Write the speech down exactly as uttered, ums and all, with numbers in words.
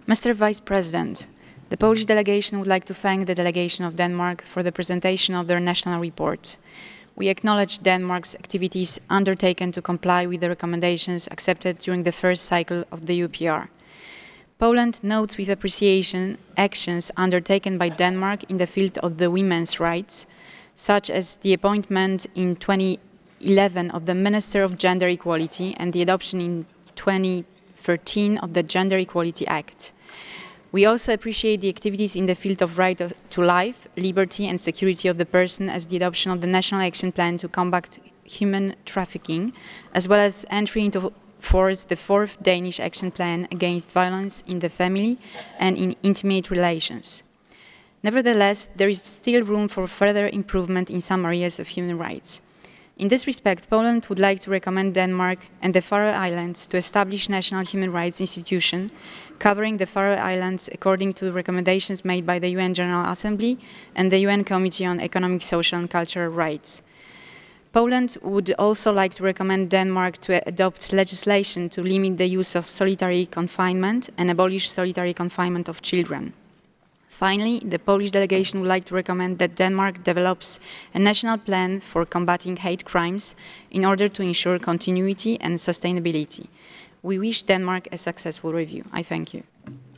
Mister Vice President, the Polish delegation would like to thank the delegation of Denmark for the presentation of their national report. We acknowledge Denmark's activities undertaken to comply with the recommendations accepted during the first cycle of the U P R. Poland notes with appreciation actions undertaken by Denmark in the field of the women's rights, such as the appointment in twenty eleven of the Minister of Gender Equality and the adoption in twenty thirteen of the Gender Equality Act. We also appreciate the activities in the field of right of, to life, liberty and security of the person, as the adoption of the National Action Plan to combat human trafficking, as well as entry into force the fourth Danish Action Plan against violence in the family and in intimate relations. Nevertheless, there is still room for further improvement in some areas of human rights. In this respect, Poland would like to recommend Denmark and the Faroe Islands to establish national human rights institution covering the Faroe Islands according to the recommendations made by the U N General Assembly and the U N Committee on Economic, Social and Cultural Rights. Poland would also like to recommend Denmark to adopt legislation to limit the use of solitary confinement and abolish solitary confinement of children. Finally, the Polish delegation would like to recommend that Denmark develops a national plan for combating hate crimes in order to ensure continuity and sustainability. We wish Denmark a successful review. I thank you.